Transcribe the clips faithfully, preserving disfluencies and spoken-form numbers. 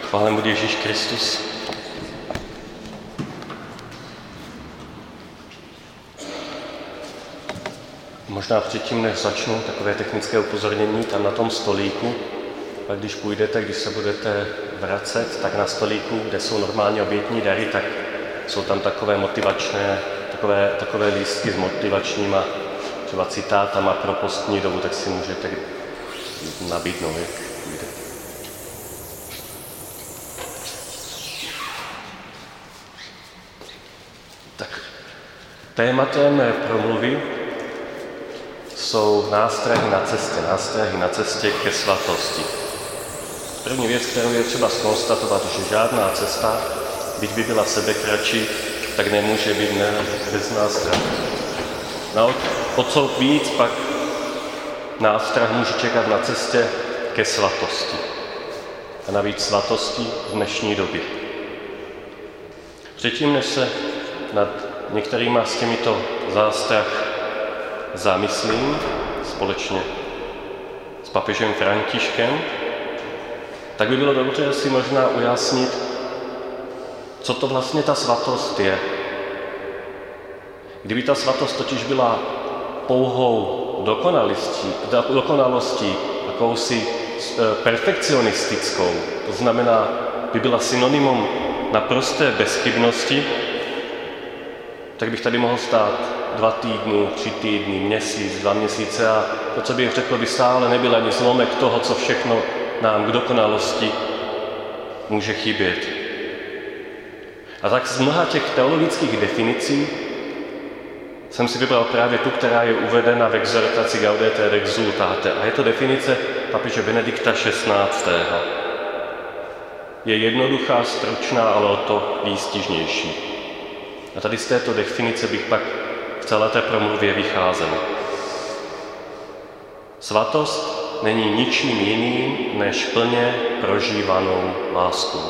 Chválen buď Ježíš Kristus. Možná předtím, než začnu, takové technické upozornění tam na tom stolíku. A když půjdete, když se budete vracet, tak na stolíku, kde jsou normálně obětní dary, tak jsou tam takové motivačné, takové, takové lístky s motivačníma třeba citátama pro postní dobu, tak si můžete nabídnout, jak půjde. Tak, tématem mé promluvy jsou nástrahy na cestě, nástrahy na cestě ke svatosti. První věc, kterou je třeba zkonstatovat, že žádná cesta, byť by byla sebekratší, tak nemůže být ne, bez nástrah. No, o co víc pak nástrah může čekat na cestě ke svatosti. A navíc svatosti v dnešní době. Předtím, než se nad některýma z těmito zástrah zamyslím společně s papežem Františkem, tak by bylo dobře si možná ujasnit, co to vlastně ta svatost je. Kdyby ta svatost totiž byla pouhou dokonalostí, dokonalostí jakousi perfekcionistickou, to znamená, by byla synonymum naprosté bezchybnosti, tak bych tady mohl stát dva týdny, tři týdny, měsíc, dva měsíce a to, co bych řekl, by stále nebyl ani zlomek toho, co všechno nám k dokonalosti může chybět. A tak z mnoha těch teologických definicí jsem si vybral právě tu, která je uvedena v exhortaci Gaudete et Exsultate. A je to definice papeže Benedikta šestnáctého. Je jednoduchá, stručná, ale o to výstižnější. A tady z této definice bych pak v celé té promluvě vycházel. Svatost není ničím jiným, než plně prožívanou láskou.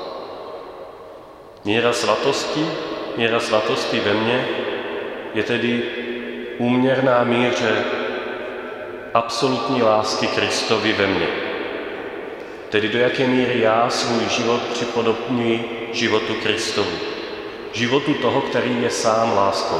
Míra svatosti, míra svatosti ve mně je tedy úměrná míře absolutní lásky Kristovi ve mně. Tedy do jaké míry já svůj život připodobňuji životu Kristovu. Životu toho, který je sám láskou.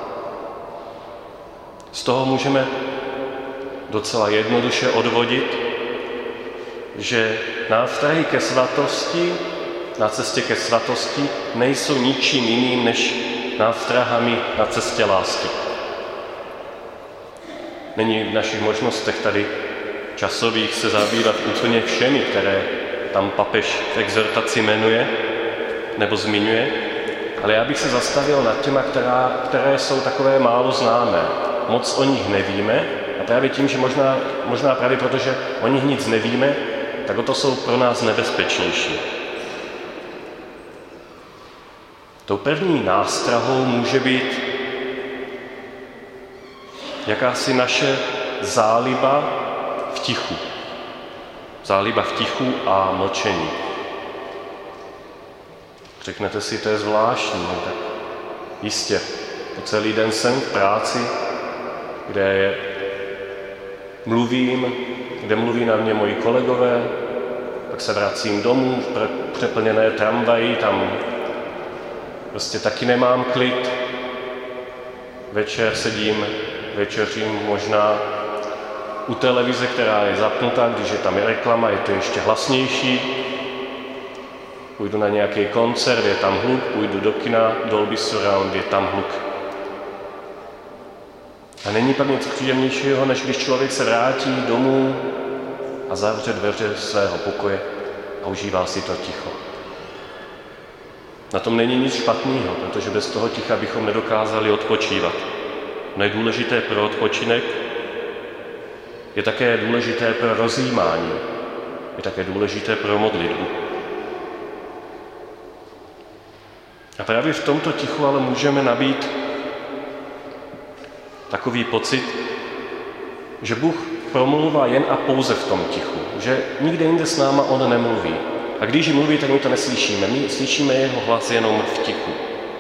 Z toho můžeme docela jednoduše odvodit, že nástrahy ke svatosti, na cestě ke svatosti, nejsou ničím jiným než nástrahami na cestě lásky. Není v našich možnostech tady časových se zabývat úplně všemi, které tam papež v exhortaci jmenuje nebo zmiňuje, ale já bych se zastavil nad těma, která, které jsou takové málo známé. Moc o nich nevíme a právě tím, že možná, možná právě proto, že o nich nic nevíme, tak o to jsou pro nás nebezpečnější. Tou první nástrahou může být jakási naše záliba v tichu. Záliba v tichu a mlčení. Řeknete si, to je zvláštní, no tak jistě. Po celý den jsem v práci, kde mluvím, kde mluví na mě moji kolegové, pak se vracím domů v přeplněné tramvaji, tam prostě taky nemám klid. Večer sedím, večeřím možná u televize, která je zapnutá, když je tam reklama, je to ještě hlasnější. Půjdu na nějaký koncert, je tam hluk, půjdu do kina, Dolby Surround, je tam hluk. A není pak nic příjemnějšího, než když člověk se vrátí domů a zavře dveře svého pokoje a užívá si to ticho. Na tom není nic špatného, protože bez toho ticha bychom nedokázali odpočívat. No je důležité pro odpočinek, je také důležité pro rozjímání, je také důležité pro modlitbu. A právě v tomto tichu ale můžeme nabít takový pocit, že Bůh promluvá jen a pouze v tom tichu, že nikde jinde s náma on nemluví. A když mluví, tak my to neslyšíme. My slyšíme jeho hlas jenom v tichu.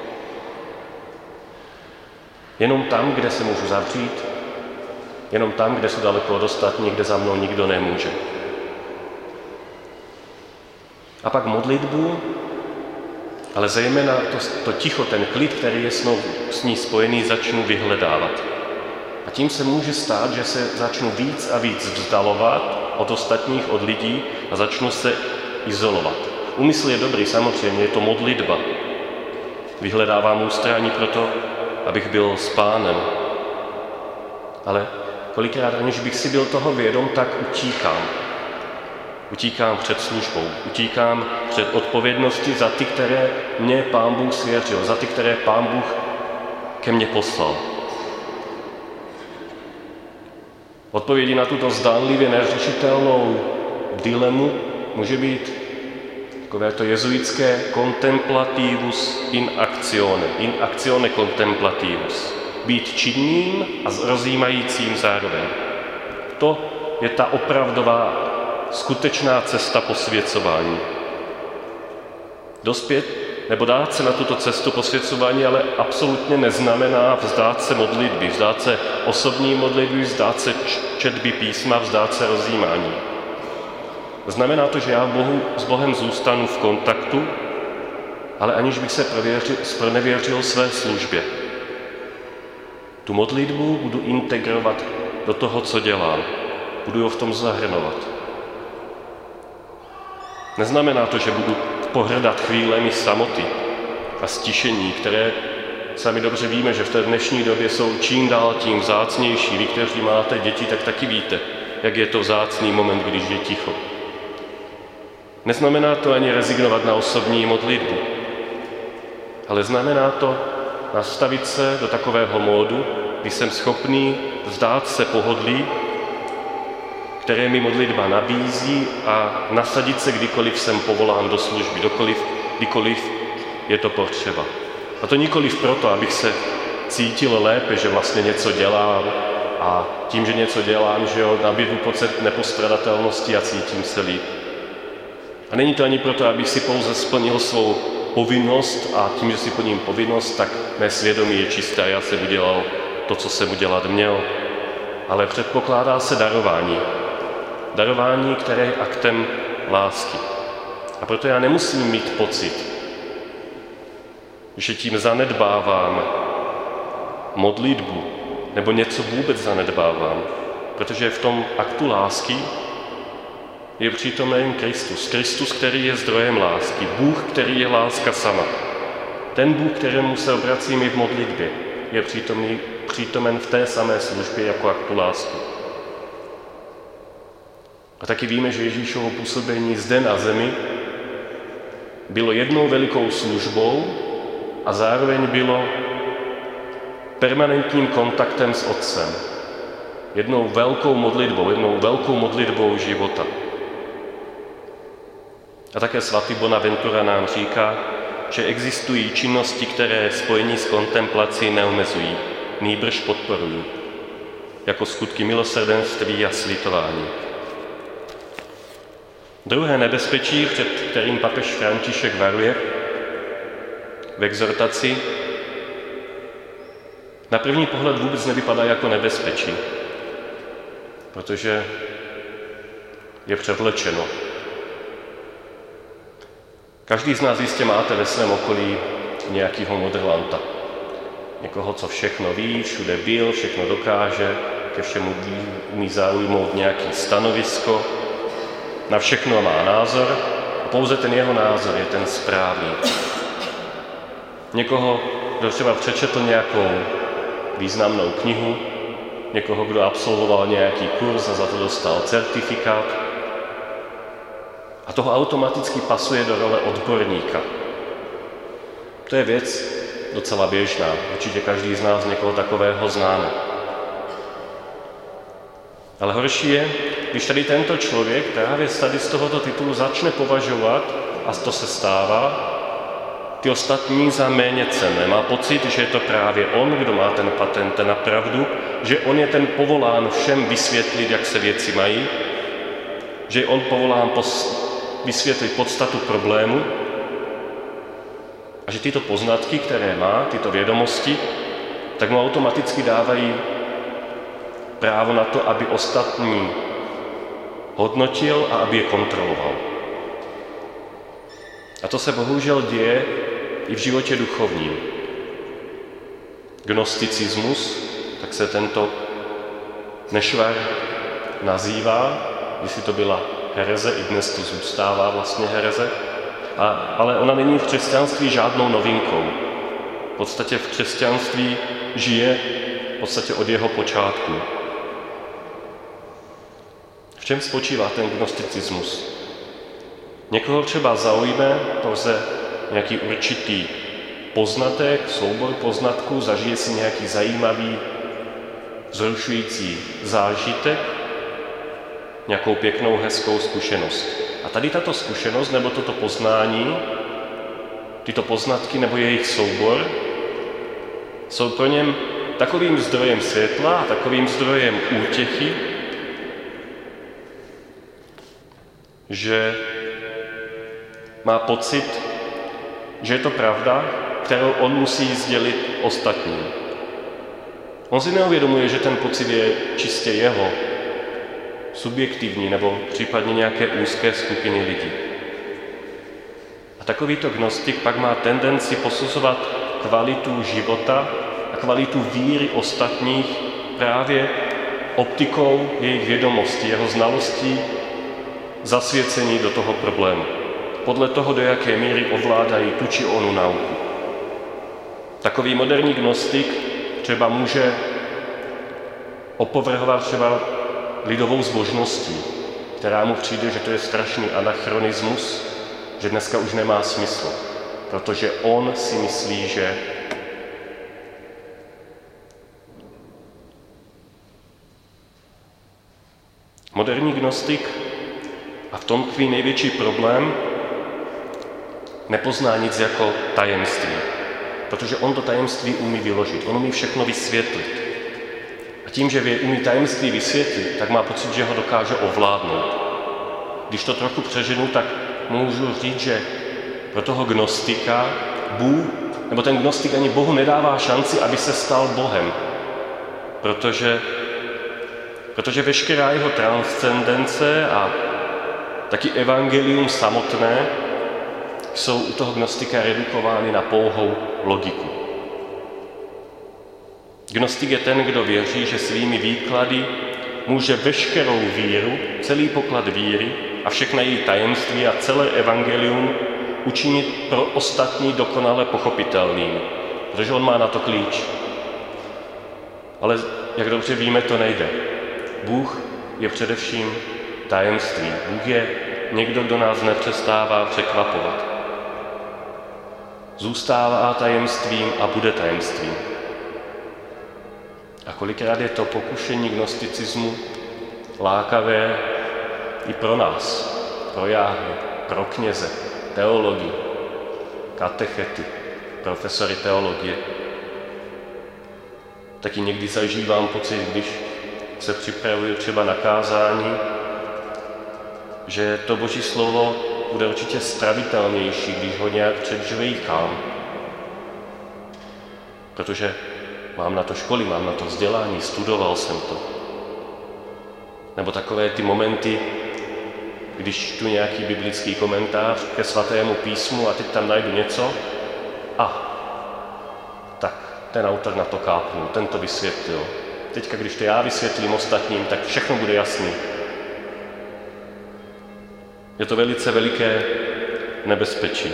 Jenom tam, kde se můžu zavřít, jenom tam, kde jsou daleko od ostatních, kde za mnou nikdo nemůže. A pak modlitbu, ale zejména to, to ticho, ten klid, který je s, nou, s ní spojený, začnu vyhledávat. A tím se může stát, že se začnu víc a víc vzdalovat od ostatních, od lidí a začnu se izolovat. Úmysl je dobrý, samozřejmě, je to modlitba. Vyhledávám ústrání proto, abych byl s Pánem. Ale kolikrát, aniž bych si byl toho vědom, tak utíkám. Utíkám před službou, utíkám před odpovědnosti za ty, které mě Pán Bůh svěřil, za ty, které Pán Bůh ke mně poslal. Odpovědí na tuto zdánlivě neřešitelnou dilemu může být takové to jezuitské contemplativus in actione, in actione contemplativus. Být činným a rozjímajícím zároveň. To je ta opravdová, skutečná cesta posvěcování. Dospět nebo dát se na tuto cestu posvěcování ale absolutně neznamená vzdát se modlitby, vzdát se osobní modlitby, vzdát se četby písma, vzdát se rozjímání. Znamená to, že já Bohu, s Bohem zůstanu v kontaktu, ale aniž bych se zpronevěřil své službě. Tu modlitbu budu integrovat do toho, co dělám. Budu ho v tom zahrnovat. Neznamená to, že budu pohrdat chvílemi samoty a stišení, které sami dobře víme, že v té dnešní době jsou čím dál tím vzácnější. Vy, kteří máte děti, tak taky víte, jak je to vzácný moment, když je ticho. Neznamená to ani rezignovat na osobní modlitbu, ale znamená to nastavit se do takového módu, kdy jsem schopný vzdát se pohodlí, které mi modlitba nabízí, a nasadit se, kdykoliv jsem povolán do služby, dokoliv, kdykoliv je to potřeba. A to nikoliv proto, abych se cítil lépe, že vlastně něco dělám a tím, že něco dělám, že jo, nabídu pocit nepostradatelnosti a cítím se líp. A není to ani proto, abych si pouze splnil svou povinnost a tím, že si plním povinnost, tak mé svědomí je čisté a já jsem udělal to, co jsem udělat měl. Ale předpokládá se darování. Darování, které je aktem lásky. A proto já nemusím mít pocit, že tím zanedbávám modlitbu nebo něco vůbec zanedbávám, protože v tom aktu lásky je přítomen Kristus. Kristus, který je zdrojem lásky. Bůh, který je láska sama. Ten Bůh, kterému se obracím i v modlitbě, je přítomný, přítomen v té samé službě jako aktu lásky. A taky víme, že Ježíšovo působení zde na zemi bylo jednou velikou službou a zároveň bylo permanentním kontaktem s Otcem. Jednou velkou modlitbou, jednou velkou modlitbou života. A také svatý Bonaventura nám říká, že existují činnosti, které spojení s kontemplací neomezují, nýbrž podporují, jako skutky milosrdenství a slitování. Druhé nebezpečí, před kterým papež František varuje v exhortaci, na první pohled vůbec nevypadá jako nebezpečí, protože je převlečeno. Každý z nás jistě máte ve svém okolí nějakého modrlanta. Někoho, co všechno ví, všude byl, všechno dokáže, ke všemu umí zaujmout nějaký stanovisko, na všechno má názor a pouze ten jeho názor je ten správný. Někoho, kdo třeba přečetl nějakou významnou knihu, někoho, kdo absolvoval nějaký kurz a za to dostal certifikát, a toho automaticky pasuje do role odborníka. To je věc docela běžná. Určitě každý z nás někoho takového známe. Ale horší je, když tady tento člověk právě tady z tohoto titulu začne považovat, a to se stává, ty ostatní za méně cenné. Má pocit, že je to právě on, kdo má ten patent na pravdu, že on je ten povolán všem vysvětlit, jak se věci mají, že je on povolán pos- vysvětlit podstatu problému a že tyto poznatky, které má, tyto vědomosti, tak mu automaticky dávají právo na to, aby ostatní hodnotil a aby je kontroloval. A to se bohužel děje i v životě duchovním. Gnosticismus, tak se tento nešvar nazývá, jestli to byla hereze, i dnes to zůstává vlastně hereze, a, ale ona není v křesťanství žádnou novinkou. V podstatě v křesťanství žije v podstatě od jeho počátku. V čem spočívá ten gnosticismus? Někoho třeba zaujme pouze nějaký určitý poznatek, soubor poznatků, zažije si nějaký zajímavý, vzrušující zážitek, nějakou pěknou, hezkou zkušenost. A tady tato zkušenost nebo toto poznání, tyto poznatky nebo jejich soubor jsou pro něm takovým zdrojem světla, takovým zdrojem útěchy, že má pocit, že je to pravda, kterou on musí sdělit ostatním. On si neuvědomuje, že ten pocit je čistě jeho, subjektivní nebo případně nějaké úzké skupiny lidí. A takovýto gnostik pak má tendenci posuzovat kvalitu života a kvalitu víry ostatních právě optikou jejich vědomosti, jeho znalostí, zasvěcení do toho problému. Podle toho, do jaké míry ovládají tu či onu nauku. Takový moderní gnostik třeba může opovrhovat třeba lidovou zbožností, která mu přijde, že to je strašný anachronismus, že dneska už nemá smysl, protože on si myslí, že moderní gnostik, a v tom tkví největší problém, nepozná nic jako tajemství, protože on to tajemství umí vyložit, on umí všechno vysvětlit. A tím, že umí tajemství vysvětlit, tak má pocit, že ho dokáže ovládnout. Když to trochu přeženu, tak můžu říct, že pro toho gnostika Bůh, nebo ten gnostik ani Bohu nedává šanci, aby se stal Bohem, protože, protože veškerá jeho transcendence a taky evangelium samotné jsou u toho gnostika redukovány na pouhou logiku. Gnostik je ten, kdo věří, že svými výklady může veškerou víru, celý poklad víry a všechna její tajemství a celé evangelium učinit pro ostatní dokonale pochopitelným, protože on má na to klíč. Ale jak dobře víme, to nejde. Bůh je především tajemství. Bůh je někdo, kdo nás nepřestává překvapovat. Zůstává tajemstvím a bude tajemstvím. A kolikrát je to pokušení gnosticismu lákavé i pro nás, pro jáhy, pro kněze, teology, katechety, profesory teologie. Taky někdy zažívám pocit, když se připravuju třeba na kázání, že to Boží slovo bude určitě stravitelnější, když ho nějak předžvejkám. Protože mám na to školy, mám na to vzdělání, studoval jsem to. Nebo takové ty momenty, když čtu nějaký biblický komentář ke svatému písmu a teď tam najdu něco a tak ten autor na to kápnul, ten to vysvětlil. Teďka, když to já vysvětlím ostatním, tak všechno bude jasný. Je to velice veliké nebezpečí.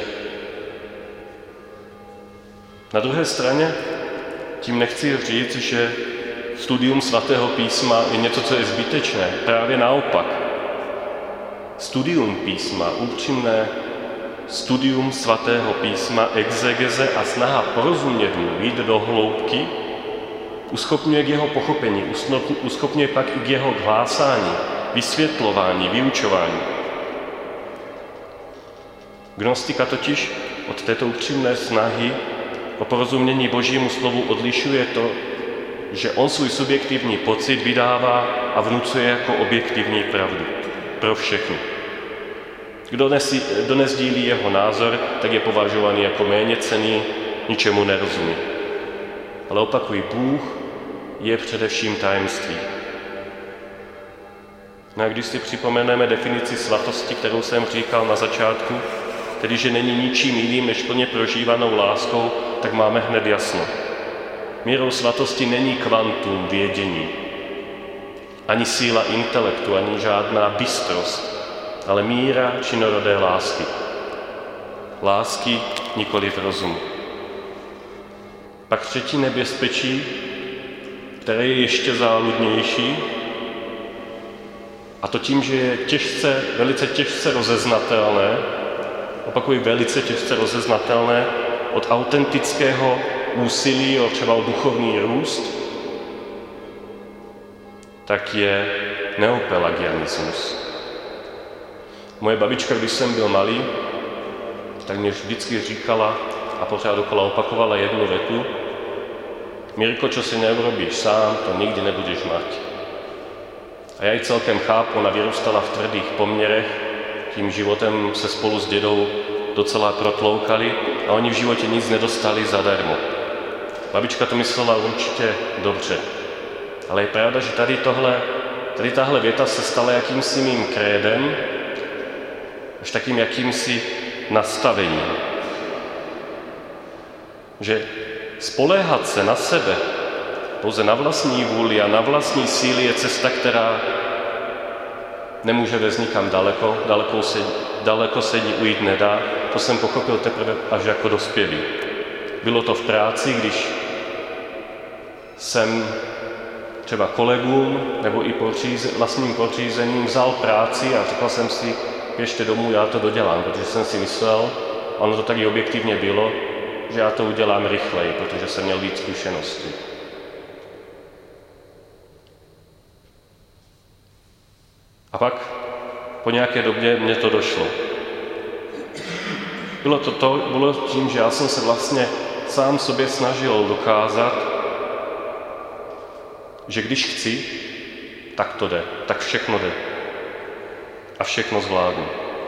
Na druhé straně tím nechci říct, že studium svatého písma je něco, co je zbytečné. Právě naopak. Studium písma, upřímné studium svatého písma, exegeze a snaha porozumět mu, jít do hloubky, uschopňuje k jeho pochopení, uschopňuje pak i k jeho hlásání, vysvětlování, vyučování. Gnostika totiž od této upřímné snahy o porozumění Božímu slovu odlišuje to, že on svůj subjektivní pocit vydává a vnucuje jako objektivní pravdu pro všechny. Kdo, nesí, kdo nezdílí jeho názor, tak je považovaný jako méněcenný, ničemu nerozumí. Ale opakuj, Bůh je především tajemství. No a když si připomeneme definici svatosti, kterou jsem říkal na začátku, tedy že není ničím jiným než plně prožívanou láskou, tak máme hned jasno. Mírou svatosti není kvantum vědění, ani síla intelektu, ani žádná bystrost, ale míra činorodé lásky. Lásky nikoliv rozumu. Pak třetí nebezpečí, které je ještě záludnější, a to tím, že je těžce, velice těžce rozeznatelné, opakuji, velice těžce rozeznatelné od autentického úsilí o třeba o duchovní růst, tak je neopelagianismus. Moje babička, když jsem byl malý, tak mě vždycky říkala a pořád dokola opakovala jednu větu: Mirko, čo si neurobíš sám, to nikdy nebudeš mať. A já ji celkem chápu, ona vyrůstala v tvrdých poměrech, tím životem se spolu s dědou docela protloukali a oni v životě nic nedostali zadarmo. Babička to myslela určitě dobře, ale je pravda, že tady, tohle, tady tahle věta se stala jakýmsi mým krédem, až takým jakýmsi nastavením. Že spoléhat se na sebe, pouze na vlastní vůli a na vlastní síly je cesta, která nemůže vést nikam daleko, daleko se, daleko se ní ujít nedá. To jsem pochopil teprve až jako dospělý. Bylo to v práci, když jsem třeba kolegům nebo i podříz, vlastním podřízením vzal práci a řekl jsem si, běžte domů, já to dodělám, protože jsem si myslel, a ono to taky objektivně bylo, že já to udělám rychleji, protože jsem měl víc zkušeností. A pak po nějaké době mě to došlo. Bylo to, to bylo tím, že já jsem se vlastně sám sobě snažil dokázat, že když chci, tak to jde, tak všechno jde. A všechno zvládnu.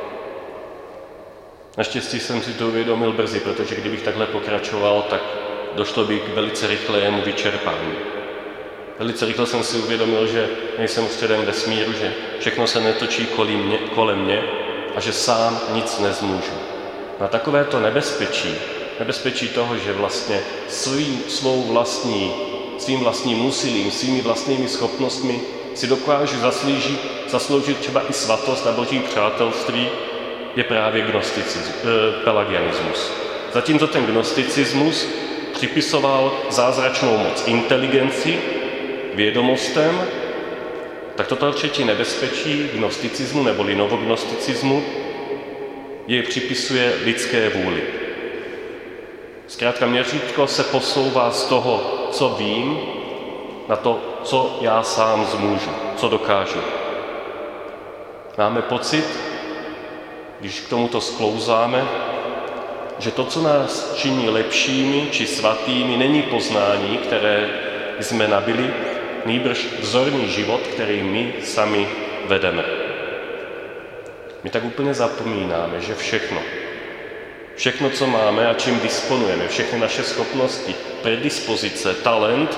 Naštěstí jsem si to uvědomil brzy, protože kdybych takhle pokračoval, tak došlo by k velice rychlému vyčerpání. Velice rychle jsem si uvědomil, že nejsem středem vesmíru, že všechno se netočí kolem mě, kolem mě a že sám nic nezmůžu. Na takovéto nebezpečí, nebezpečí toho, že vlastně svým, svou vlastní, svým vlastním úsilím, svými vlastními schopnostmi si dokážu zasloužit, zasloužit třeba i svatost a boží přátelství, je právě gnosticismus, eh, pelagianismus. Zatímco ten gnosticismus připisoval zázračnou moc inteligenci, vědomostem, tak toto třetí nebezpečí gnosticismu neboli novognosticismu jej připisuje lidské vůli. Zkrátka měřítko se posouvá z toho, co vím, na to, co já sám zmůžu, co dokážu. Máme pocit, když k tomuto sklouzáme, že to, co nás činí lepšími či svatými, není poznání, které jsme nabili, nýbrž vzorný život, který my sami vedeme. My tak úplně zapomínáme, že všechno, všechno, co máme a čím disponujeme, všechny naše schopnosti, predispozice, talent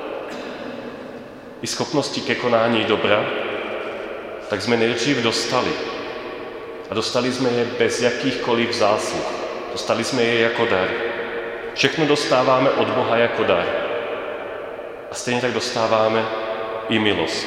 i schopnosti ke konání dobra, tak jsme nejdřív dostali. A dostali jsme je bez jakýchkoliv zásluh. Dostali jsme je jako dar. Všechno dostáváme od Boha jako dar. A stejně tak dostáváme i milost.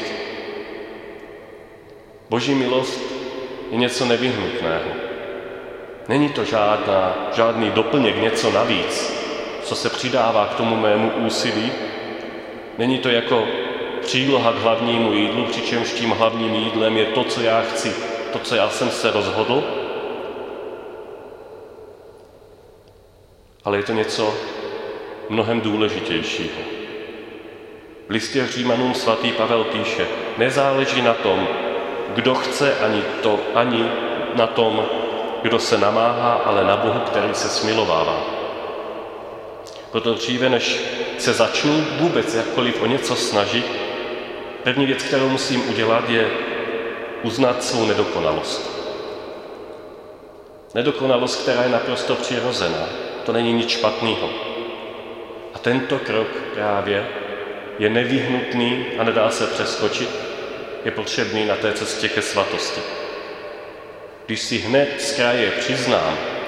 Boží milost je něco nevyhnutného. Není to žádná, žádný doplněk, něco navíc, co se přidává k tomu mému úsilí. Není to jako příloha k hlavnímu jídlu, přičemž tím hlavním jídlem je to, co já chci, to, co já jsem se rozhodl, ale je to něco mnohem důležitějšího. V listě Římanům svatý Pavel píše, nezáleží na tom, kdo chce, ani, to, ani na tom, kdo se namáhá, ale na Bohu, který se smilovává. Proto dříve, než se začnu vůbec jakkoliv o něco snažit, první věc, kterou musím udělat, je uznat svou nedokonalost. Nedokonalost, která je naprosto přirozená. To není nic špatného. A tento krok právě je nevyhnutný a nedá se přeskočit, je potřebný na té cestě ke svatosti. Když si hned z kraje přiznám,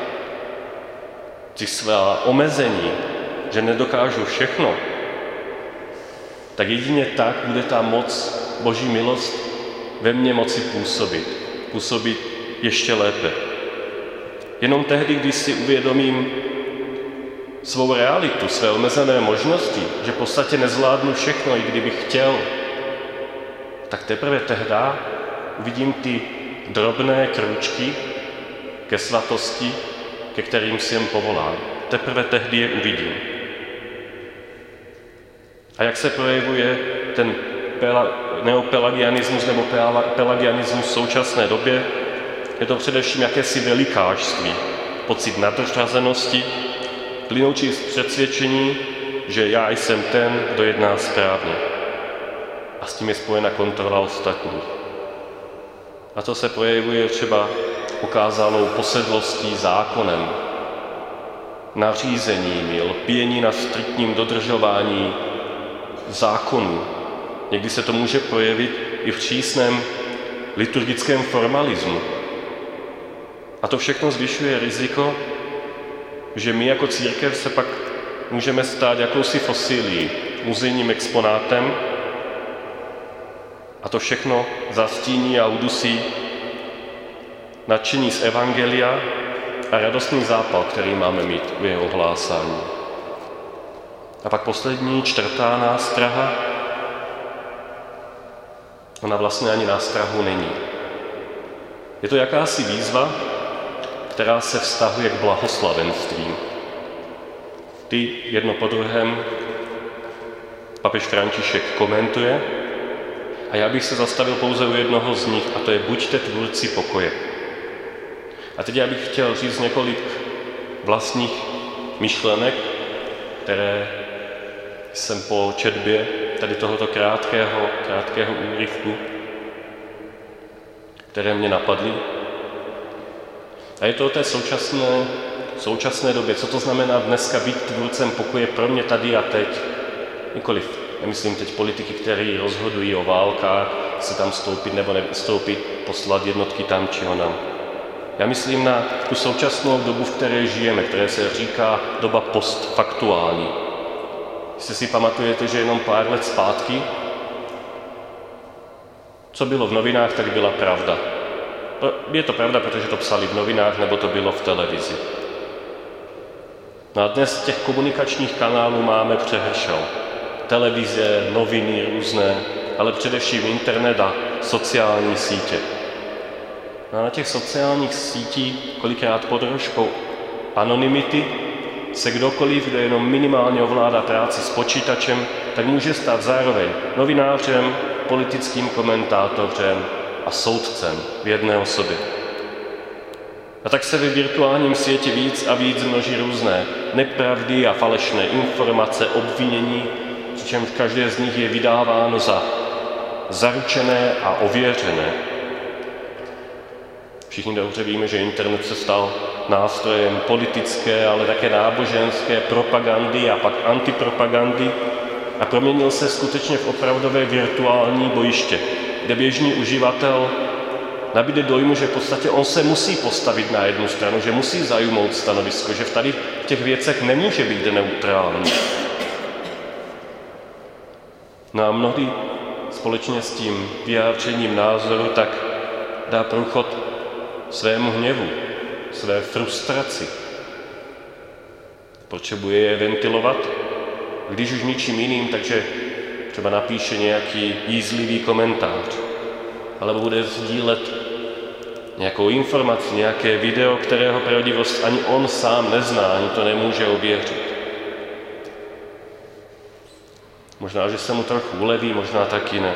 ty svá omezení, že nedokážu všechno, tak jedině tak bude ta moc, Boží milost ve mně moci působit. Působit ještě lépe. Jenom tehdy, když si uvědomím svou realitu, své omezené možnosti, že v podstatě nezvládnu všechno, i kdybych chtěl, tak teprve tehdy uvidím ty drobné krůčky ke svatosti, ke kterým jsem povolán. Teprve tehdy je uvidím. A jak se projevuje ten neopelagianismus nebo pelagianismus v současné době, je to především jakési velikářství, pocit nadřazenosti, plynoucí z přesvědčení, že já jsem ten, kdo jedná správně. A s tím je spojena kontrola ostatních. A to se projevuje třeba ukázanou posedlostí zákonem, nařízeními, lpění na striktním dodržování zákonů. Někdy se to může projevit i v přísném liturgickém formalismu. A to všechno zvyšuje riziko, že my jako církev se pak můžeme stát jakousi fosílií, muzejním exponátem, a to všechno zastíní a udusí nadšení z evangelia a radostný zápal, který máme mít v jeho hlásání. A pak poslední, čtvrtá nástraha, ona vlastně ani nástrahu není. Je to jakási výzva, která se vztahuje k blahoslavenstvím. Ty jedno po druhém papež František komentuje a já bych se zastavil pouze u jednoho z nich, a to je buďte tvůrci pokoje. A teď já bych chtěl říct několik vlastních myšlenek, které jsem po četbě tady tohoto krátkého, krátkého úryvku, které mě napadly. A je to o té současné, současné době. Co to znamená dneska být tvůrcem pokoje pro mě tady a teď? Nikoliv, nemyslím teď politiky, kteří rozhodují o válkách, se tam stoupit nebo nestoupit, poslat jednotky tam či onam. Já myslím na tu současnou dobu, v které žijeme, které se říká doba postfaktuální. Jestli si pamatujete, že jenom pár let zpátky, co bylo v novinách, tak byla pravda. Je to pravda, protože to psali v novinách, nebo to bylo v televizi. No a dnes těch komunikačních kanálů máme přehršel. Televize, noviny různé, ale především internet a sociální sítě. No a na těch sociálních sítích, kolikrát pod rouškou anonymity, se kdokoliv, kdo jenom minimálně ovládá práci s počítačem, tak může stát zároveň novinářem, politickým komentátorem a soudcem v jedné osobě. A tak se ve virtuálním světě víc a víc množí různé nepravdy a falešné informace, obvinění, přičemž každé z nich je vydáváno za zaručené a ověřené. Všichni dobře víme, že internet se stal nástrojem politické, ale také náboženské propagandy a pak antipropagandy a proměnil se skutečně v opravdové virtuální bojiště, kde běžný uživatel nabíde dojmu, že v podstatě on se musí postavit na jednu stranu, že musí zajmout stanovisko, že v tady v těch věcech nemůže být neutrální. No a mnohdy společně s tím vyjádřením názoru tak dá průchod svému hněvu, své frustraci. Potřebuje je ventilovat, když už ničím jiným, takže třeba napíše nějaký jízlivý komentář, alebo bude sdílet nějakou informaci, nějaké video, kterého pravdivost ani on sám nezná, ani to nemůže ověřit. Možná, že se mu trochu uleví, možná taky ne.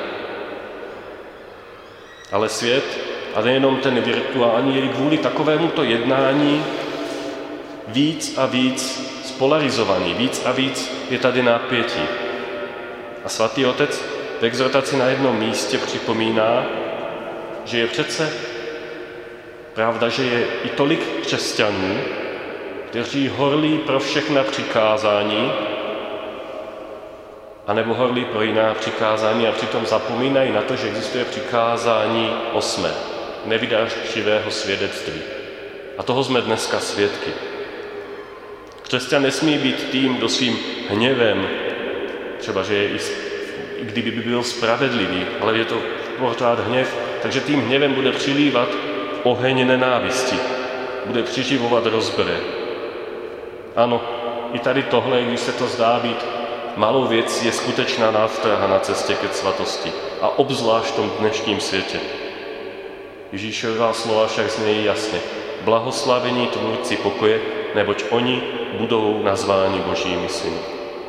Ale svět, a nejenom ten virtuální, je kvůli takovémuto jednání víc a víc spolarizovaný, víc a víc je tady napětí. A svatý otec v exhortaci na jednom místě připomíná, že je přece pravda, že je i tolik křesťanů, kteří horlí pro všechna přikázání, anebo horlí pro jiná přikázání a přitom zapomínají na to, že existuje přikázání osmé. Nevydáš křivého svědectví. A toho jsme dneska svědky. Křesťan nesmí být tím, kdo svým hněvem, třeba že je i, i kdyby by byl spravedlivý, ale je to pořád hněv, takže tím hněvem bude přilívat oheň nenávisti, bude přiživovat rozbře. Ano, i tady tohle, když se to zdá být malou věc, je skutečná nástraha na cestě ke svatosti a obzvlášť v tom dnešním světě. Ježíšová slova však znějí jasně. Blahoslavení tvůrci pokoje, neboť oni budou nazváni Božími syny.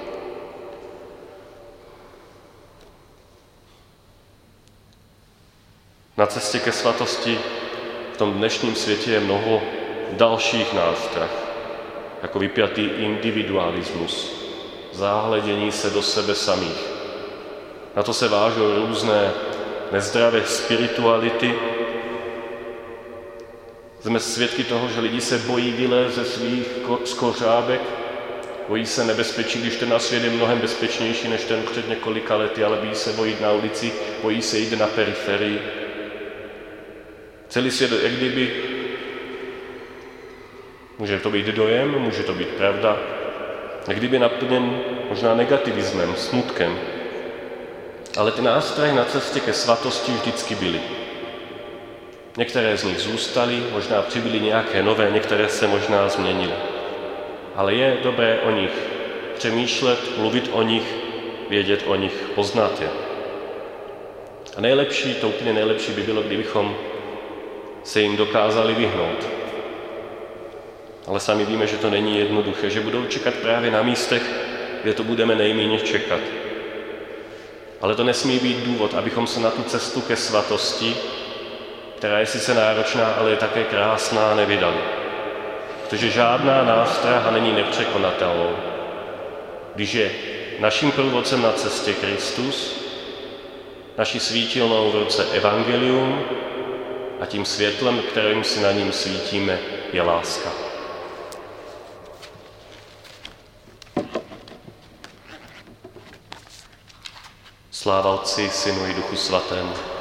Na cestě ke svatosti v tom dnešním světě je mnoho dalších nástrah, jako vypjatý individualismus, záhledění se do sebe samých. Na to se vážou různé nezdravé spirituality. Jsme svědky toho, že lidi se bojí vylézt ze svých skořábek, bojí se nebezpečí, když ten na svět je mnohem bezpečnější než ten před několika lety, ale bojí se bojit na ulici, bojí se jít na periferii. Celý svět, jak kdyby, může to být dojem, může to být pravda, jak kdyby naplněn možná negativismem, smutkem. Ale ty nástrahy na cestě ke svatosti vždycky byly. Některé z nich zůstaly, možná přibyly nějaké nové, některé se možná změnily. Ale je dobré o nich přemýšlet, mluvit o nich, vědět o nich, poznat je. A nejlepší, to úplně nejlepší by bylo, kdybychom se jim dokázali vyhnout. Ale sami víme, že to není jednoduché, že budou čekat právě na místech, kde to budeme nejméně čekat. Ale to nesmí být důvod, abychom se na tu cestu ke svatosti, která je sice náročná, ale je také krásná, nevydali. Protože žádná nástraha není nepřekonatelnou. Když je naším průvodcem na cestě Kristus, naší svítilnou v ruce evangelium a tím světlem, kterým si na ním svítíme, je láska. Sláva Otci, Synu i Duchu Svatému.